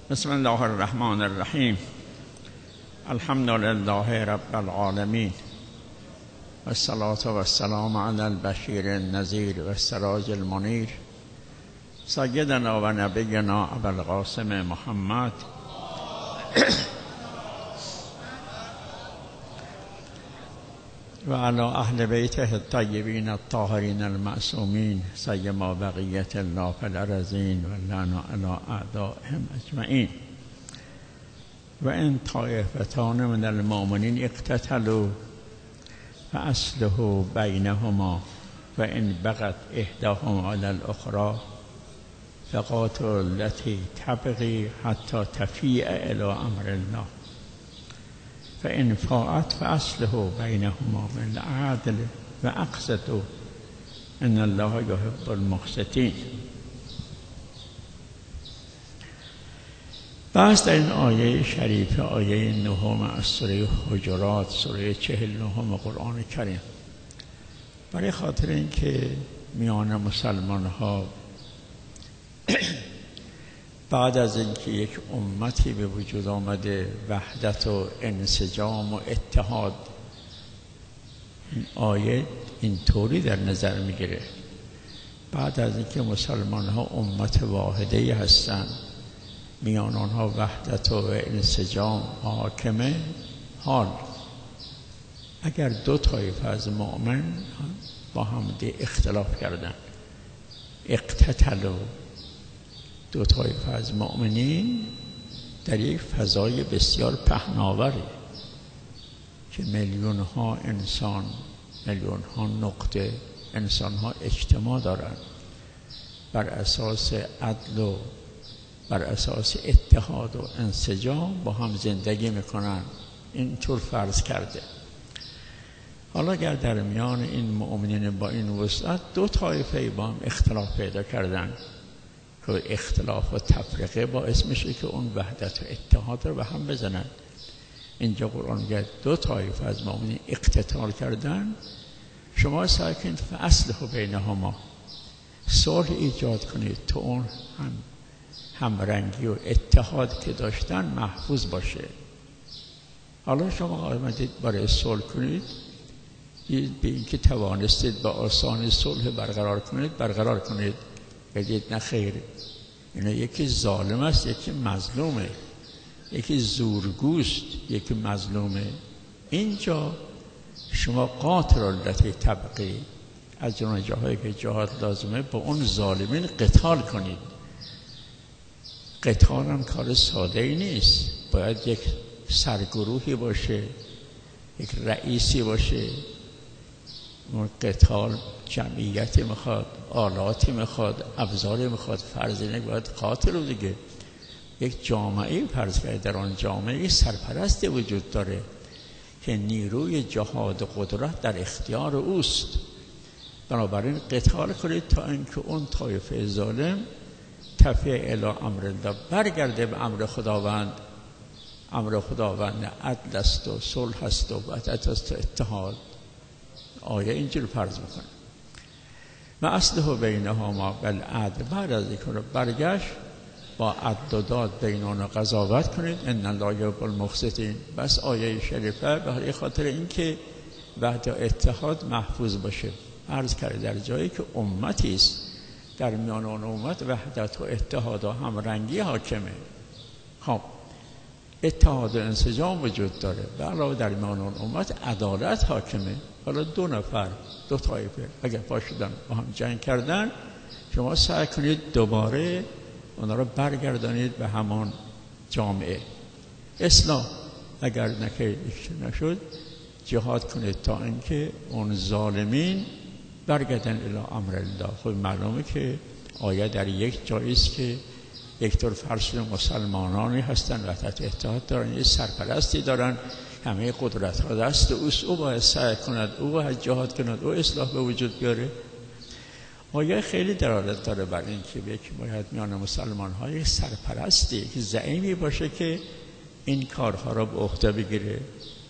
بسم الله الرحمن الرحیم. الحمد لله رب العالمین و الصلاة و السلام علی البشیر النذیر و السراج المنیر سیدنا و نبینا ابوالقاسم محمد و علی اهل بیته الطیبین الطاهرین المعصومین سیما بقیت الله فی الارضین و لعن علی اعدائهم اجمعین. و ان طایفتان من المؤمنین اقتتلوا فاصلحوا بینهما و ان بغت احداهما علی الاخری فقاتلوا التی تبغی حتی تفیء الی امر الله فإن فاءت فأصلحوا بینهما بالعدل و اقسطوا ان الله یحب المقسطین. بحث در این آیه شریف، آیه 9 از سوره حجرات، سوره 49 قرآن کریم، برای خاطر اینکه میان مسلمان ها بعد از اینکه یک امتی به وجود آمده، وحدت و انسجام و اتحاد، این آیه اینطوری در نظر میگیره بعد از اینکه مسلمان ها امت واحده هستند، میان آنها وحدت و انسجام حاکمه، حال اگر دو طایفه از مؤمن با هم اختلاف کردن، اقتتلوا، دو طایفه از مؤمنین در یک فضای بسیار پهناوری که میلیون ها انسان، میلیون ها نقطه انسان ها اجتماع دارند، بر اساس عدل و بر اساس اتحاد و انسجام با هم زندگی میکنن، اینطور فرض کرده. حالا اگر در میان این مؤمنین با این وسعت دو طایفه با هم اختلاف پیدا کردن که اختلاف و تفرقه باعث میشه که اون وحدت و اتحاد رو به هم بزنن، اینجا قرآن میگه دو طایفه از مؤمنین اقتتال کردن، شما سعی کنید فاصلحوا بینهما، صلح ایجاد کنید تا اون همرنگی و اتحاد که داشتن محفوظ باشه. حالا شما آمدید برای صلح کنید، به اینکه توانستید با آسانی صلح برقرار کنید، بگید نه خیر، اینا یکی ظالم است، یکی مظلومه، یکی زورگوست، یکی مظلومه. اینجا شما قاتلوا التی تبغی، از جمله جاهایی که جهاد لازمه با اون ظالمین قتال کنید. قتال هم کار ساده ای نیست، باید یک سرگروهی باشه، یک رئیسی باشه. اون قتال جمعیتی میخواد، آلاتی میخواد، ابزاری میخواد، فرض اینه باید قاتل رو دیگه یک جامعه فرض کرد، در آن جامعه سرپرستی وجود داره که نیروی جهاد و قدرت در اختیار اوست. بنابراین قتال کنید تا اینکه اون طایفه ظالم تفیء الی امر الله، برگرده به امر خداوند. امر خداوند عدل است و صلح است و وحدت است و اتحاد. آیه اینجور فرض میکنه و اصلحوا بینهما بالعدل، بعد از اینکه برگشت با عدل و داد بین آنها قضاوت کنید، ان الله یحب المقسطین. بس آیه شریفه به خاطر اینکه وحدت و اتحاد محفوظ باشه. عرض کرده در جایی که امتی است، در میان آن امت وحدت و اتحاد و همرنگی حاکمه، خب اتحاد و انسجام وجود داره، و علاوه در میان آن امت عدالت حاکمه. حالا دو نفر، دو طایفه اگر پاشدن با هم جنگ کردن، شما سعی کنید دوباره اونا رو برگردانید به همان جامعه. اصلاح اگر نشد، جهاد کنید تا اینکه اون ظالمین برگردن الی امر الله. خب معلومه که آیه در یک جایی است که یک طور فرض مسلمانانی هستن، وحدت اتحاد دارن، یک سرپرستی دارن، همه قدرت ها دست اوست، او باید سعی کند، او باید جهاد کند، او اصلاح به وجود بیاره. آیه خیلی دلالت داره بر این که باید میان مسلمان ها یک سرپرستی، یک زعیمی باشه که این کارها را به عهده بگیره.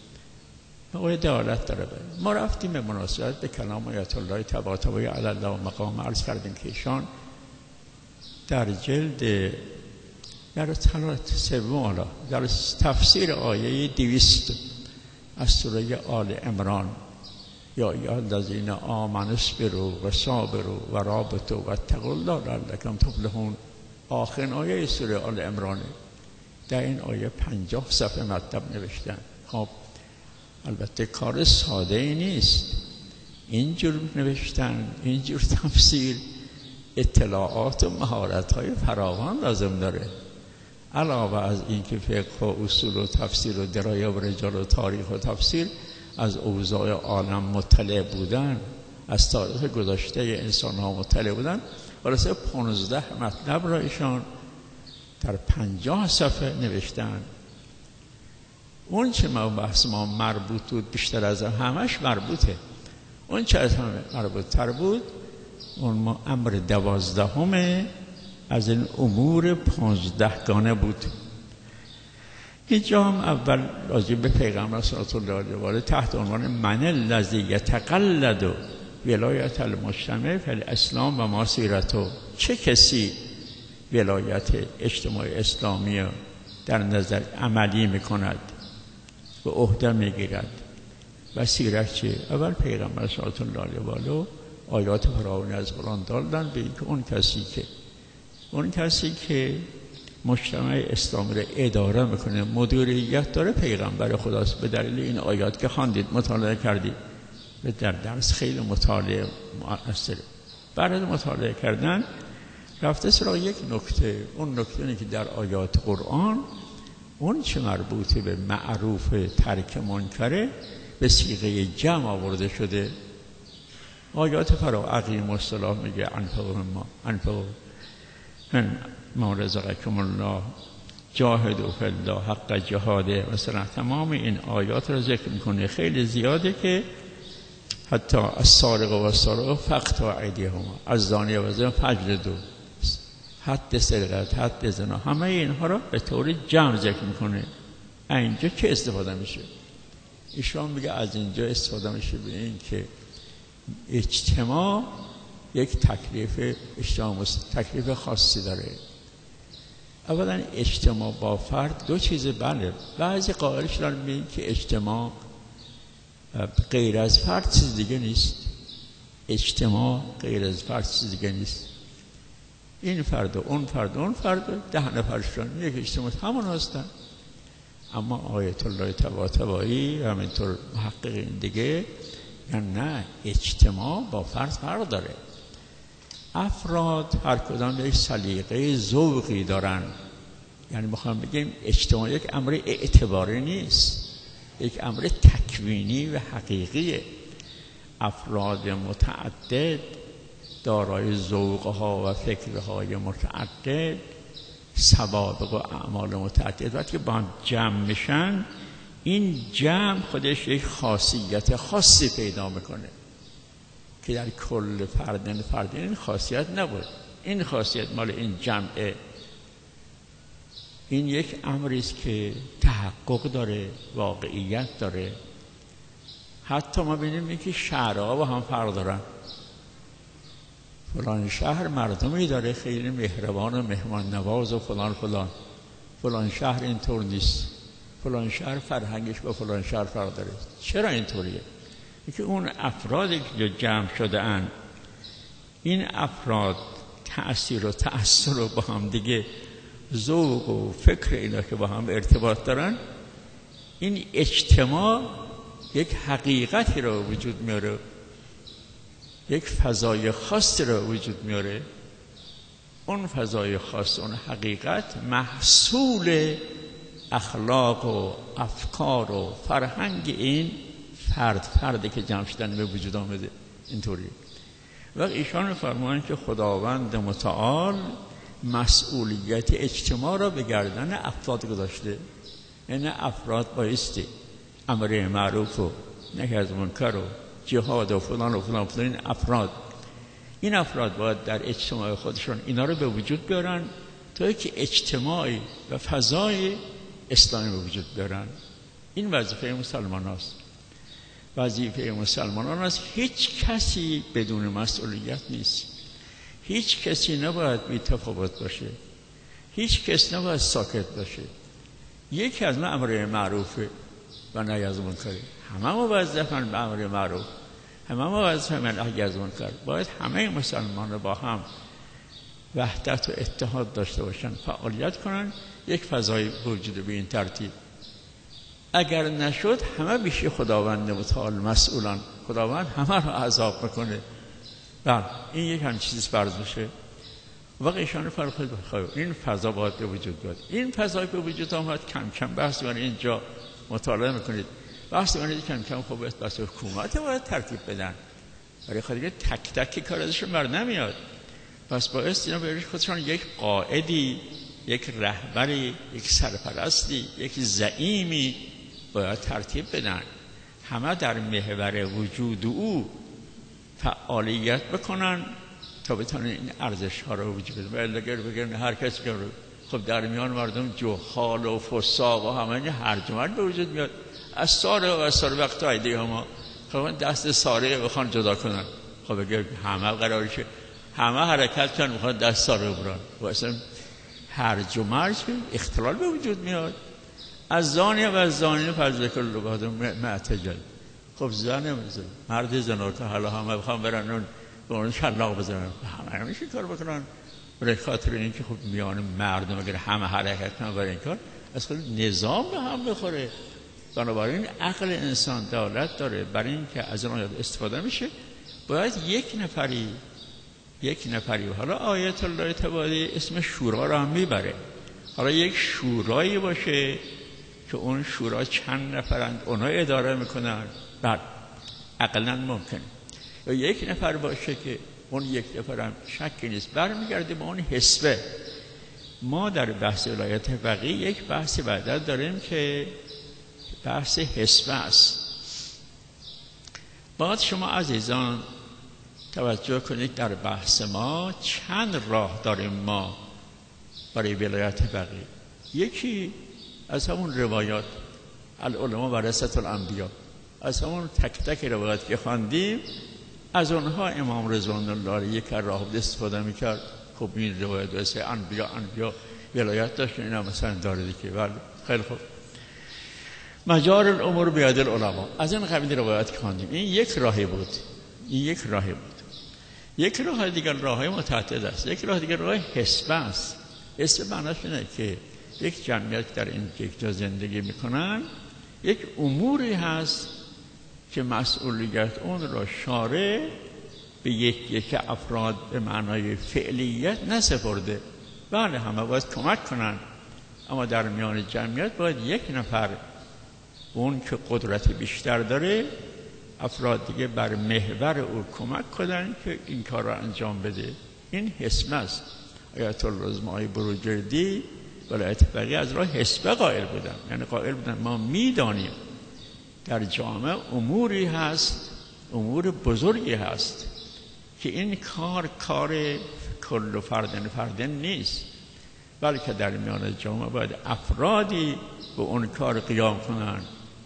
آیه دلالت داره بر ما. رفتیم به مناسبت به کلام آیت الله طباطبایی علی الله و مقام، عرض کردیم که ایشان در جلد در تلاوت سوم در تفسیر آیه 200 از سوره آل عمران یا ایها الذین آمنوا اصبروا و صابروا و رابطوا و اتقوا الله لعلکم تفلحون، آخرین آیه سوره آل عمران. در این آیه 50 صفحه مطلب نوشتن. خب البته کار ساده ای نیست، اینجور نوشتن، اینجور تفسیر اطلاعات و مهارت‌های فراوان لازم داره. علاوه از اینکه فقه و اصول و تفسیر و درایه و رجال و تاریخ و تفسیر از اوضاع عالم مطلع بودن، از تاریخ گذشته انسان‌ها مطلع بودن، خلاصه 15 مطلب را ایشان در 50 صفحه نوشتن. اون چه بحث ما مربوط بود بیشتر از همش مربوطه. اون چه از همه مربوط تر بود اون امر 12 از این امور 15 گانه بود. اینجا هم اول راجع به پیغمبر صلی الله علیه و آله تحت عنوان من الذی یتقلد ولایت المجتمع فی الاسلام و ما سیرته، چه کسی ولایت اجتماع اسلامی در نظر عملی میکند و عهده میگیرد و سیرت چه؟ اول پیغمبر صلی الله علیه و آله آیات فراوانی از قرآن دادن به اینکه اون کسی که مجتمع اسلامی را اداره میکنه، مدیریت داره، پیغمبر خداست. به دلیل این آیات که خواندید، مطالعه کردید، به در درس خیلی مطالعه مؤثره. بعد از مطالعه کردن رفته سراغ یک نکته. اون نکته اینه که در آیات قرآن اون چه مربوطه به معروف ترک منکره به صیغه جمع آورده شده. آیات اقیموا الصلاة میگه انفقوا ما رزقکم الله جاهدوا فی الله حق جهاده. مثلا تمام این آیات رو ذکر میکنه، خیلی زیاده که حتی السارق و السارقة فاقطعوا ایدیهما، الزانی و الزانی فاجلدوا، حد سرقت، حد زنا، همه اینها رو به طور جمع ذکر میکنه. اینجا چه استفاده میشه؟ ایشان میگه از اینجا استفاده میشه به این که اجتماع یک تکلیف خاصی داره. اولا اجتماع با فرد دو چیزه. بله بعضی قائلش دارن میگن که اجتماع غیر از فرد چیز دیگه نیست. اجتماع غیر از فرد چیز دیگه نیست. این فرد و اون فرد و اون فرد 10 نفرشون یک اجتماع همون هستن. اما آیت الله طباطبایی و همینطور محققین دیگه یعنی نه، اجتماع با فرد فرق داره. افراد هر کدام یک سلیقه ذوقی دارن. یعنی میخوام بگیم اجتماع یک امر اعتباری نیست، یک امر تکوینی و حقیقیه. افراد متعدد دارای ذوقها و فکرهای متعدد، سوابق و اعمال متعدد، وقتی که با هم جمع میشن این جمع خودش یک خاصیت خاصی پیدا میکنه که در کل فرد این خاصیت نبود. این خاصیت مال این جمعه. این یک امری است که تحقق داره، واقعیت داره. حتی ما ببینیم که شهرها با هم فرق دارن. فلان شهر مردمی داره خیلی مهربان و مهمان نواز و فلان شهر اینطور نیست. فلان شهر فرهنگش با فلان شهر فرق داره. چرا اینطوریه؟ اینکه اون افرادی که جمع شده اند، این افراد تأثیر و تأثیر رو با هم دیگه، ذوق و فکر اینا که با هم ارتباط دارن، این اجتماع یک حقیقتی رو وجود میاره، یک فضای خاصی رو وجود میاره. اون فضای خاص، اون حقیقت محصول اخلاق و افکار و فرهنگ این فردی که جمع شدن به وجود آمده. اینطوری وقت ایشان فرمایند که خداوند متعال مسئولیت اجتماع را به گردن افراد گذاشته. یعنی افراد بایستی امر معروف و نهی از منکر و جهاد و فلان این افراد باید در اجتماع خودشون اینا رو به وجود بیارن تا که اجتماعی و فضای اسلامی به وجود بیارن. این وظیفه مسلمان هست. وظیفه مسلمانان است. هیچ کسی بدون مسئولیت نیست. هیچ کسی نباید بی تفاوت باشه. هیچ کس نباید ساکت باشه. یکی از امر معروف و نهی از منکر، همه موظفن به امر معروف، همه موظفن به نهی از منکر. باید همه مسلمان‌ها با هم وحدت و اتحاد داشته باشن، فعالیت کنن، یک فضای وجود به این ترتیب. اگر نشد همه بیشی خداوند متعال مسئولان، خداوند همه رو عذاب میکنه. بله این یک هم چیزی فرض بشه واقعیشان فرق بخواهد. این فضا باید به وجود بیاد. این فضای به وجود آمد، کم کم بحث من اینجا مطالعه میکنید، بحث من کم کم خوب بحث حکومت باید ترتیب بدن، برای خاطر تک تک کار ازشون بر نمیاد. پس باید اینا برای خودشان یک قائدی، یک رهبری، یک سرپرستی، یک زعیمی باید ترتیب بدن، همه در محور وجود او فعالیت بکنن تا بتونن این ارزش ها رو وجود بدن. ولی اگر بگن هر کسی که خب در میان مردم جهال و فساق و همه هرج و مرج به وجود میاد. از ساره و از ساره وقت ایده ما خب دست ساره بخوان جدا کنن، خب اگر همه قرارشه همه حرکت کنن بخوان دست ساره برن، واسه هرج و مرج اختلال به وجود میاد. از زانی و از زانی فضل کل بعد معتجل. خب زن مرد زنار که حالا همه بخوام برن اون به اون شلاق بزنن، همه نمیشه کار بکنن. برای خاطر اینکه خب میان مردم اگر همه حرکت کنن برای این کار اصلا نظام به هم بخوره. بنابراین عقل انسان دولت داره، برای اینکه از اون استفاده میشه باید یک نفری و حالا آیت الله تباری اسم شورا را هم میبره. حالا یک شورایی باشه که اون شورا چند نفرند، اونا اداره میکنن، بعد عقلاً ممکنه. یا یک نفر باشه که اون یک نفر هم شکی نیست برمیگرده به اون حسبه. ما در بحث ولایت فقیه یک بحث بعدا داریم که بحث حسبه است. باید شما عزیزان توجه کنید در بحث ما چند راه داریم ما برای ولایت فقیه. یکی از همون روایات العلماء ورثة الانبیاء، از همون تک تک روایات که خواندیم از اونها امام رضوان الله علیه یک راه استفاده میکرد. خب این روایت واسه انبیاء ولایت داشت، اینا مثلا داره دیگه. ولی خیلی خوب، مجار الامور بیاد العلماء، از این قبیل روایت که خواندیم این یک راهی بود. یک راه دیگر راهی متعدد است. یک راه دیگر راه حسبه است. حسبه معناش اینه که یک جمعیت در این یک جا زندگی میکنن، یک اموری هست که مسئولیت اون را شارع به یک افراد به معنای فعلیت نسپرده. بله همه باید کمک کنن، اما در میان جمعیت باید یک نفر، اون که قدرت بیشتر داره، افراد دیگه بر محور او کمک کنن که این کار را انجام بده. این حسبه است. آیت الله بروجردی ولایت فقیه از راه حسبه قائل بودن، یعنی قائل بودن ما میدانیم در جامعه اموری هست، امور بزرگی هست که این کار کل فردن نیست، بلکه در میان جامعه باید افرادی به اون کار قیام کنن،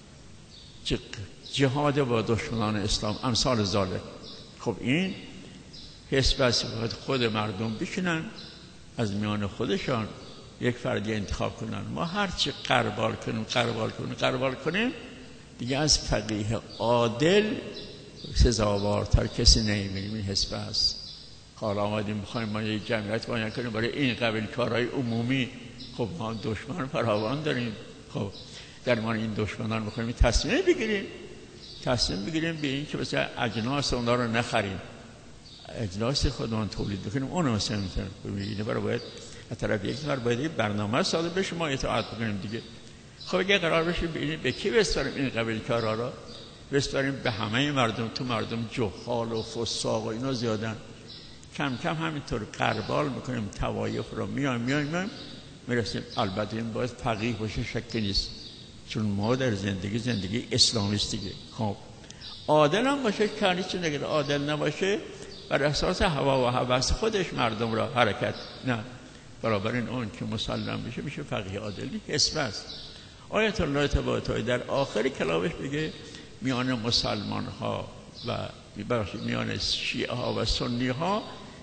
جهاد با دشمنان اسلام امثال ذالک. خب این حسب است، باید خود مردم بشینن از میان خودشان یک فردی انتخاب کنن. ما هرچی قربال کنیم دیگه از فقیه عادل سزاوارتر کسی نمی‌بینیم. این حسب است. حالا آمدیم بخوایم ما یک جمعیت بیان کنیم برای این قبیل کارهای عمومی. خب ما دشمن فراوان داریم، خب در ما این دشمنان بخوایم تصمیم بگیریم به این که مثلا اجناس اونا رو نخریم، اجناس خودمون تولید بکنیم، اون مثلا ببینید برای باید از طرف یک نفر باید برنامه صادر بشه، ما اطاعت بکنیم دیگه. خب اگه قرار بشه ببینید به کی بسپاریم این قبیل کارا رو، بسپاریم به همه مردم. تو مردم جهال و فساق و اینا زیادن، کم کم همینطور قربال میکنیم توایف رو، میایم میرسیم. البته این باید فقیه باشه، شکی نیست، چون ما در زندگی اسلامیستیه. خب عادل هم باشه کاری، چون اگر عادل نباشه بر اساس هوا و هوس خودش مردم را حرکت نه، بنابراین اون که مسلم بشه میشه فقیه عادلی. حسب است. آیت الله تبارک در آخر کلامش بگه میان مسلمان ها و میان شیعه ها و سنی ها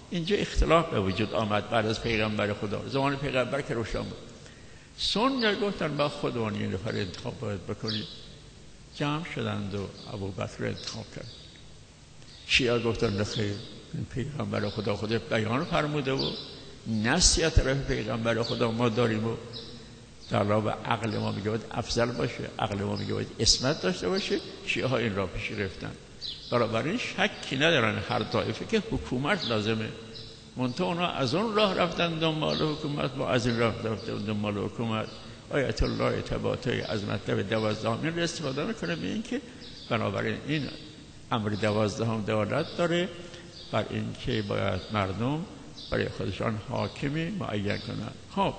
اینجا اختلاف به وجود آمد بعد از پیغمبر خدا. زمان پیغمبر که روشن بود. سنی گفتن با خودمون یه نفر انتخاب باید بکنید، جمع شدند و ابوبکر انتخاب کرد. شیعه گفتن نخیر، پیغمبر خدا بیان فرموده و نصیحت طرف پیغمبر خدا ما داریم و در رابطه عقل ما میگه باید افضل باشه، عقل ما میگه باید اسمت داشته باشه. شیعه ها این را پیش گرفتن. بنابراین شکی ندارن هر طایفه که حکومت لازمه، منتها اونا از اون راه رفتن دنبال حکومت و از این راه رفتن دنبال حکومت. آیت الله طباطبایی از مطلب 12 را استفاده میکنه به این که بنابراین این امر 12 دلالت داره بر این که باید مردم برای خودشان حاکمی معین کنند. خب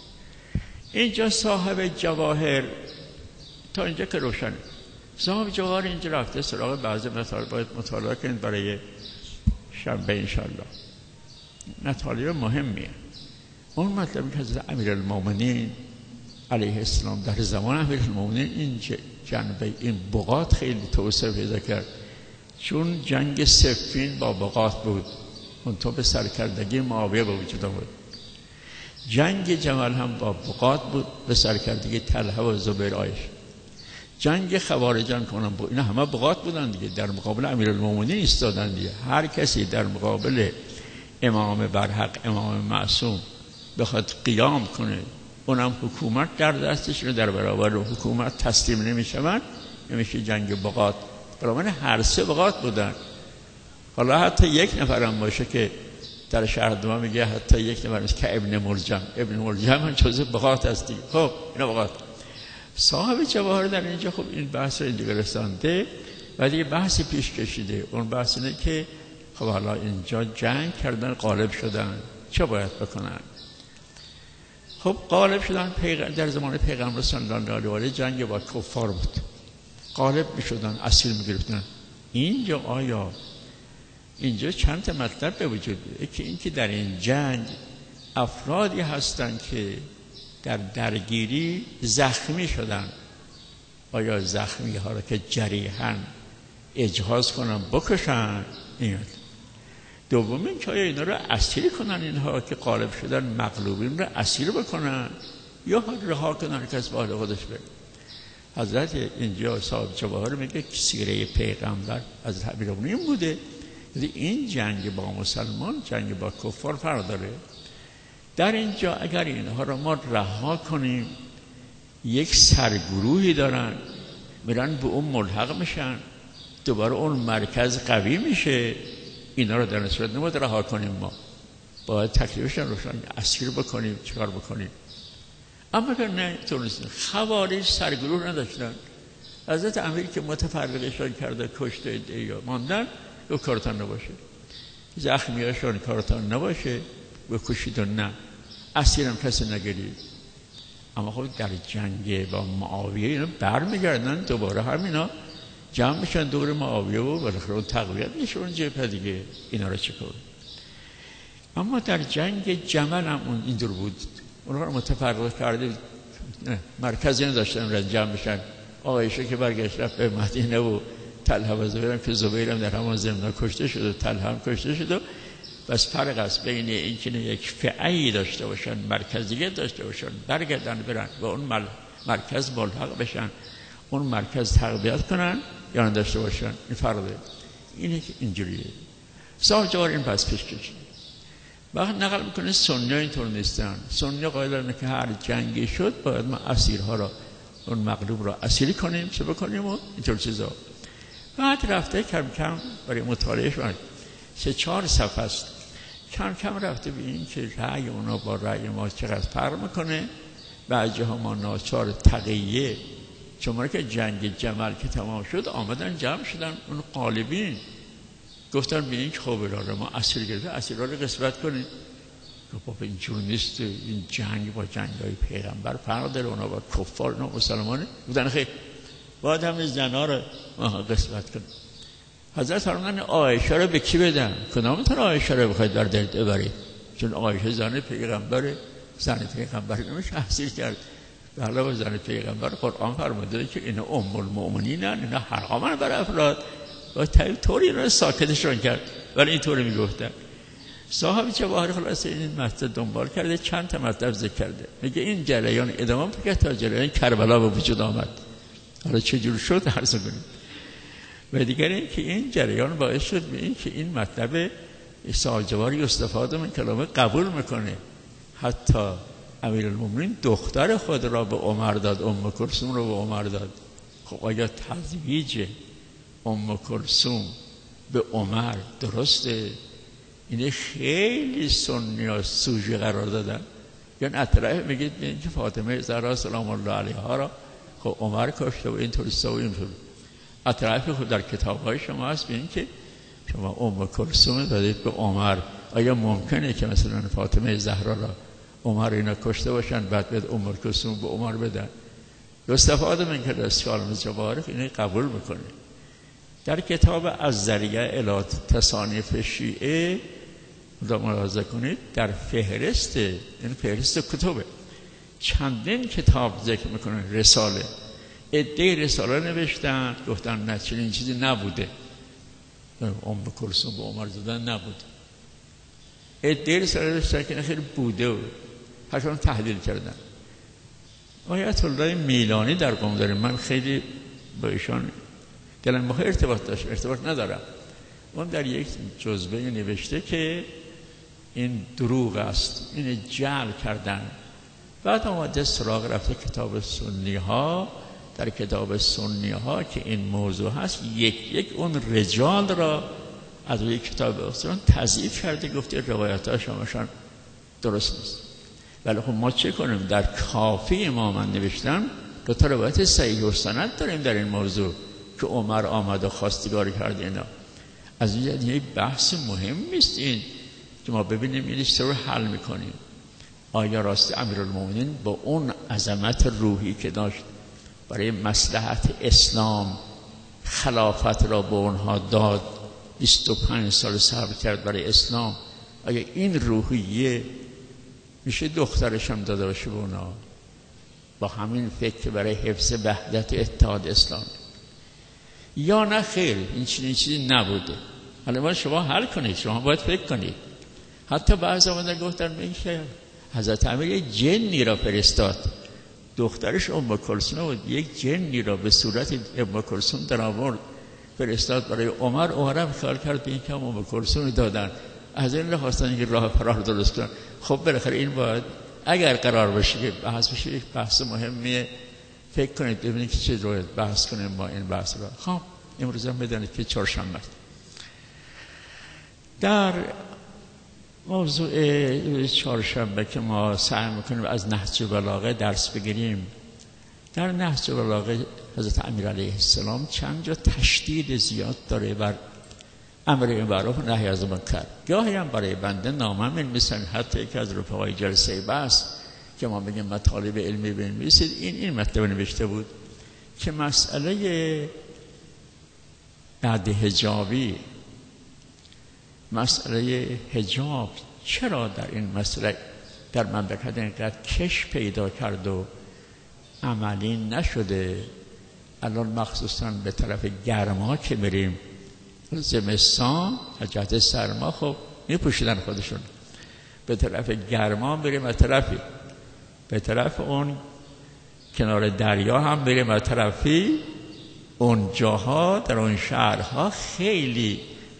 اینجا صاحب جواهر تا اینجا که روشنه. صاحب جواهر اینجا رفته سراغ بعضی مطالب باید مطالعه کنید برای شنبه انشالله. مطالب مهمیه. اون مطلبی که حضرت امیرالمومنین علیه السلام در زمان امیرالمومنین این جنبه این بغات خیلی توسعه پیدا کرد، چون جنگ صفین با بغات بود، منتها به سرکردگی معاویه به وجود آمد. جنگ جمل هم با بغات بود به سرکردگی طلحه و زبیر عایش. جنگ خوارجان کنن بود، اینا همه بغات بودن دیگه، در مقابل امیرالمومنین ایستادن دیگه. هر کسی در مقابل امام برحق، امام معصوم بخواد قیام کنه، اونم حکومت در دستش رو در برابر حکومت تسلیم نمیشون، نمیشه جنگ بغات. برای هر سه بغات بودن. حالا حتی یک نفرم باشه که در شهر دوام میگه حتی یک نفر که ابن ملجم هم جزء بغات هست دیگه. خب اینا بغات. صاحب جواهر در اینجا خب این بحث رو اینجا رسانده و دیگه بحثی پیش کشیده. اون بحث اینه که خب حالا اینجا جنگ کردن، غالب شدن، چه باید بکنن؟ خب غالب شدن در زمان پیغمبر صلی الله علیه و آله جنگ با کفار بود. غالب میشدن، اسیر میگرفتن. اینجا آیا اینجا چند تا مطلب به وجود میاد که اینکه در این جنگ افرادی هستند که در درگیری زخمی شدن، آیا زخمی ها را که جریحن اجهاز کنن بکشن؟ نیاد. دوم این که آیا اینا را اسیر کنن، اینها که غالب شدن مغلوبین را اسیر بکنن یا رها کنن کس به حال خودش بره. حضرت اینجا صاحب جواهر میگه که سیره پیغمبر از امیرالمومنین بوده. این جنگ با مسلمان جنگ با کفار فرق داره. در اینجا اگر اینها را ما رها کنیم، یک سرگروهی دارن میرن به اون ملحق میشن، دوباره اون مرکز قوی میشه. اینا رو در این صورت نباید رها کنیم، ما باید تکلیفشون روشن اسیر بکنیم، چیکار بکنیم. اما اگر نه تونستیم، خوارج سرگروه نداشتن. حضرت امیر که متفرقشان کرده، کشته یا ماندن، و کارتان نباشه، زخمیاشون کارتان نباشه، و کشید و نه اسیرم کسی نگیرید. اما خب در جنگ با معاویه اینا برمیگردن، دوباره همینا جمع میشن دور معاویه و بالاخره اون تقویت میشه اون جبهه دیگه. اینا رو چیکار؟ اما در جنگ جمل هم اون اینطور بود، اونها رو متفرق کرده، مرکزی نداشتن رن جمع بشن. عایشه که برگشت رفت به مدینه و طلحه و زبیرم که زبیرم در همان زمنا کشته شد و طلحه هم کشته شد. و بس فرق است بین این که یک فعی داشته باشن، مرکزیت داشته باشن، برگردن برن و اون مرکز ملحق بشن، اون مرکز تقویت کنن یا نداشته باشن. این فرقه. اینه که اینجوریه. صاحب جواهر این پس پیش کشید. وقت نقل میکنه سنی اینطور نیستن. سنی قائلن که هر جنگی شد باید ما اسیرها را، اون مغلوب را اسیر کنیم، چه بکنیم و اینطور چیزا. بعد رفته کم کم برای مطالعهش 3-4 صفحه است، کم کم رفته به این که رأی اونا با رأی ما چقدر فرق میکنه. بعضی ها ما ناچار تقیه، چون که جنگ جمل که تمام شد آمدن جمع شدن اون غالبین، گفتن به این که خب ما اسیر گرفته، اسیرها رو قسمت کنید. گفت اینجور نیست، این جنگ با جنگ‌های پیغمبر فرق داره، اونا با کفار، اونا مسلمانه. بودن خیلی باید همین زنها رو قسمت کنید. حضرت فرمودن عایشه رو به کی بدن؟ کدامتون عایشه رو بخواید در دلت ببرید؟ چون عایشه زن پیغمبره، زن پیغمبر نمیشه اسیر کرد. به علاوه زن پیغمبر قرآن فرموده که اینا ام المؤمنین، اینا حرامن بر افراد. و طوری رو ساکتشون کرد، ولی اینطوری میگفتن. صاحب جواهر خلاصه این مطلب دنبال کرده، چند تا مطلب ذکر کرده، میگه این جریان ادامه پیدا تا جریان کربلا به وجود آمد. حالا چه جور شد عرض کنیم. و دیگر این که این جریان باعث شد به این که این مطلب صاحب جواهر استفاده من کلامه قبول میکنه. حتی امیرالمومنین دختر خود را به عمر داد، ام کلثوم را به عمر داد. خب آیا تزویج ام کلثوم به عمر درسته؟ اینه خیلی سنی ها سوژه قرار دادن. یعنی اطراف میگید که فاطمه زهرا سلام الله علیها را خب عمر کشته و اینطوری و اینطوری. اطراف خود در کتاب‌های شما هست ببینید که شما ام کلثوم دادید به عمر. آیا ممکنه که مثلا فاطمه زهرا را عمر اینا کشته باشن بعد به ام کلثوم به عمر بدن؟ استفاده من که از کلام جواهر اینو قبول میکنه. در کتاب از ذریعه الی تصانیف شیعه ملاحظه کنید در فهرست، این فهرست کتبه، چندین کتاب ذکر میکنه رساله. عده رساله نوشتن گفتن نه چنین چیزی نبوده، ام کلثوم به عمر دادن نبود. عده رساله نوشتن که خیلی بوده و هرچون تحلیل کردن. آیت الله میلانی در قم داریم، من خیلی با ایشان دلم بخواه ارتباط داشت، ارتباط ندارم. اون در یک جزوه نوشته که این دروغ است، این جعل کردن. بعد آمده سراغ رفته کتاب سنی ها، در کتاب سنی ها که این موضوع هست یک اون رجال را از یک کتاب اصلا تضعیف کرده، گفته روایت ها شماشان درست نیست. ولی خب ما چه کنیم؟ در کافی ما من نوشتم دو تا روایت صحیح و سند داریم در این موضوع که عمر آمد و خواستگاری کرد. اینا از این یک بحث مهم نیست این که ما ببینیم اینش چطور حل میکنیم. آیا راست امیرالمومنین با اون عظمت روحی که داشت برای مصلحت اسلام خلافت را به اونها داد، 25 سال صبر کرد برای اسلام، آیا این روحیه میشه دخترش هم داده باشه به اونا با همین فکر برای حفظ وحدت اتحاد اسلام؟ یا نه خیر این چیزی نبوده؟ حالا ما شما حل کنید، شما باید فکر کنید. حتی بعضی آمدن گفتن میشه حضرت امیر یک جنی را فرستاد، دخترش ام کلثوم بود، یک جنی را به صورت ام کلثوم در آورد فرستاد برای عمر. عمر خیال کرد به این که ام کلثوم دادن، از این خواستن که راه فرار درست کنن. خب بالاخره این باید اگر قرار باشه که بحث بشه، یک بحث مهمیه، فکر کنید ببینید که چه روی بحث کنیم ما این بحث را. خب امروز هم بدانید که چهارشنبه در موضوع چهارشنبه که ما سعی میکنیم از نهج بلاغه درس بگیریم. در نهج بلاغه حضرت امیر علیه السلام چند جا تشدید زیاد داره بر امر معروف و نهی از منکر. گاهی هم برای بنده نامه می‌نویسن، حتی یکی از رفقای جلسه بحث که ما میگیم مطالب علمی بنویسید، این مطلب نوشته بود که مسئله بعد حجابی، مسئله حجاب چرا در این مسئله در مملکت اینقدر کش پیدا کرد و عملی نشده؟ الان مخصوصا به طرف گرما که بریم، زمستان از جهت سرما خب میپوشیدن خودشون، به طرف گرما بریم از طرفی، به طرف اون کنار دریا هم بریم از طرفی، اون جاها در اون شهرها خیلی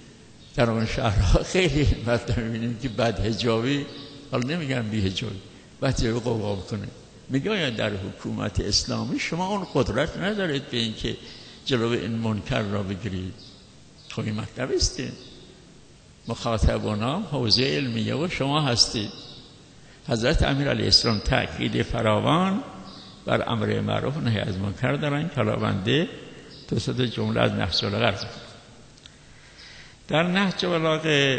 مطلب میبینیم که بد حجابی، حالا نمیگم بی حجابی، بد حجابی قوقا بکنه. میگه در حکومت اسلامی شما اون قدرت ندارید به این که جلوی این منکر را بگیرید. خب این مطلب است، مخاطبان حوزه علمیه و شما هستید. حضرت امیر علیه السلام تأکید فراوان بر امر معروف و نهی از منکر دارن که حالا بنده توسط جمله از نهج بلاغه عرض کنم. در نهج بلاغه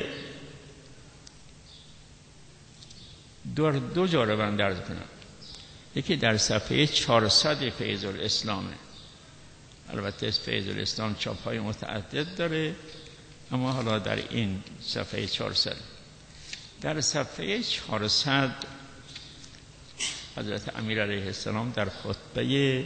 دو جا رو من عرض کنم. یکی در صفحه 400 فیض الاسلامه. البته فیض الاسلام چاپ‌های متعدد داره، اما حالا در این صفحه 400، در صفحه 400 حضرت امیر علیه السلام در خطبه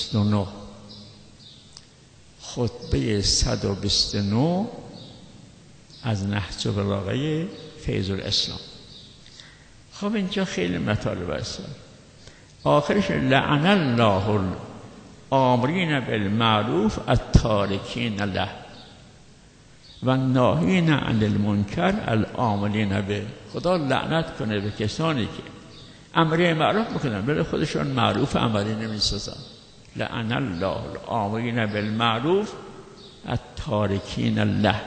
129 خطبه 129 از نهج البلاغه فیض الاسلام. خب اینجا خیلی مطالب است. آخرش لعن الله الآمرین بالمعروف التارکین له و الناهین عن المنکر العاملین به. خدا لعنت کنه به کسانی که امر معروف میکنن ولی خودشون معروف عملی نمیسازن. لعن الله الآمرین بالمعروف التارکین له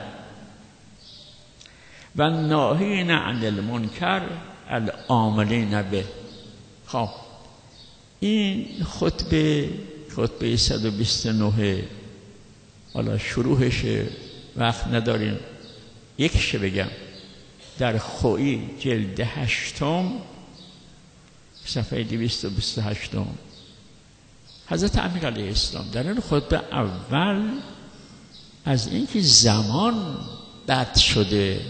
و الناهین عن المنکر العاملین به. خب این خطبه 129 حالا شروعش وقت نداریم، یکش بگم. در خویی جلد 8 صفحه 228 حضرت امیر علیه السلام در این خطبه اول از اینکه زمان بد شده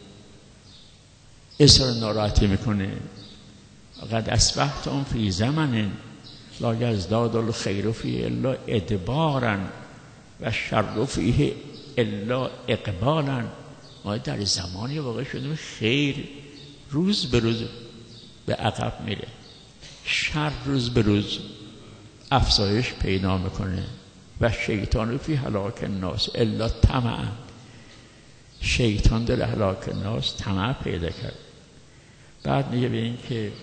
اظهار ناراحتی میکنه. قد اصبحتم فی زمن لا یزداد الخیر فیه الا ادبارا و الشر فیه الا اقبالا. ما در زمانی واقع شدیم خیر روز به روز به عقب میره، شر روز به روز افزایش پیدا میکنه. و شیطان فی هلاک الناس الا طمعا. شیطان در هلاک الناس طمع پیدا کرد. بعد میگه به این که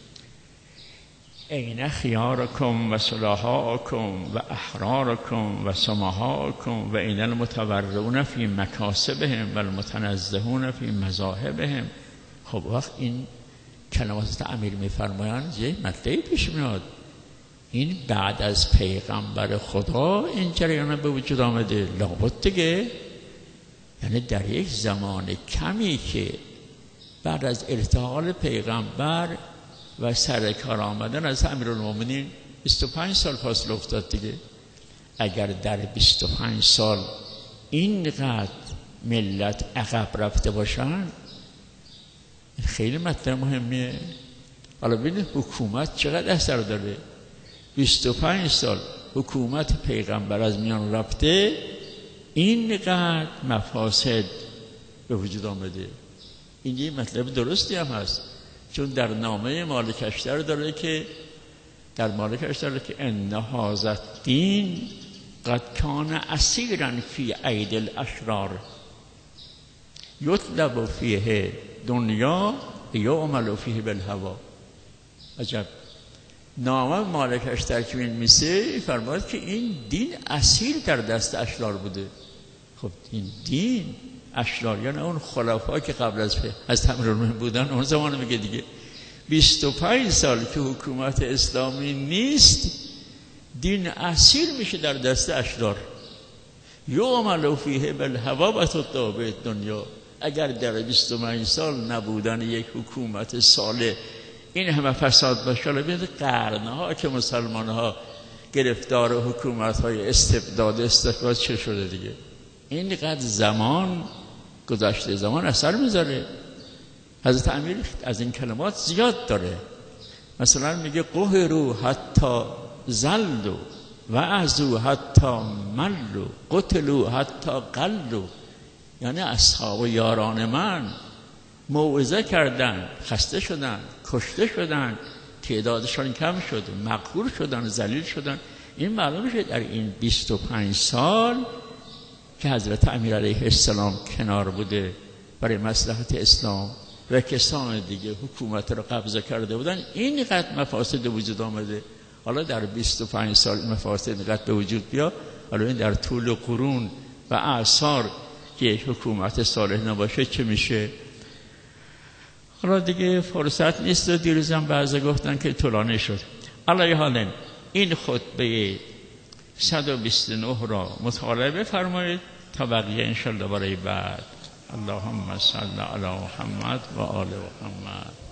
این خیارکم و صلحاءکم و احرارکم و سمحاءکم و این المتورعون فی مکاسبهم و المتنزهون فی مذاهبهم. خب وقت این کلمات امیر میفرمایند یه مطلبی پیش میاد. این بعد از پیغمبر خدا این جریان به وجود آمده لابد دیگه. یعنی در یک زمان کمی که بعد از ارتحال پیغمبر و سرکار آمدن از امیرالمومنین 25 سال فاصله افتاد دیگه. اگر در 25 سال اینقدر ملت عقب رفته باشن خیلی مطلب مهمیه. حالا ببینید حکومت چقدر اثر داره. 25 سال حکومت پیغمبر از میان رفته اینقدر مفاسد به وجود آمده. این یه مطلب درستی هم هست، چون در نامه مالک اشتر داره که ان هذا الدین قد کان اسیرا فی اید الاشرار یطلب فیه دنیا یعمل فیه بالهوا. عجب. نامه مالک اشتر که می‌نویسه فرمود که این دین اسیر در دست اشرار بوده. خب این دین اشرار یعنی اون خلفا که قبل از امیرالمومنین بودن اون زمان میگه دیگه. 25 سال که حکومت اسلامی نیست دین اسیر میشه در دست اشرار. یعمل فیه بالهوا و تطابع دنیا. اگر در 25 سال نبودن یک حکومت صالح این همه فساد باشه، ببینید قرنها که مسلمان‌ها گرفتار حکومت‌های استبداد چه شده دیگه. اینقدر زمان گذشته، زمان اثر میذاره. حضرت امیر از این کلمات زیاد داره. مثلا میگه قهروا حتی زلوا و عزوا حتی ملوا قتلوا حتی قلوا. یعنی اصحاب و یاران من موعظه کردن، خسته شدن، کشته شدن، تعدادشان کم شد، مقهور شدن، ذلیل شدن. این معلوم میشه در این 25 سال که حضرت امیر علیه السلام کنار بوده برای مصلحت اسلام و کسان دیگه حکومت رو قبضه کرده بودن اینقدر مفاسد وجود آمده. حالا در 25 سال مفاسد اینقدر به وجود بیا، حالا این در طول قرون و اعصار که یک حکومت صالح نباشه چه میشه؟ حالا دیگه فرصت نیست و دیروزم بعضی گفتن که طولانی شد. علیه حال این خطبه 129 را مطالعه بفرمایید تا بقیه انشالله برای بعد. اللهم صل علی محمد و آل محمد.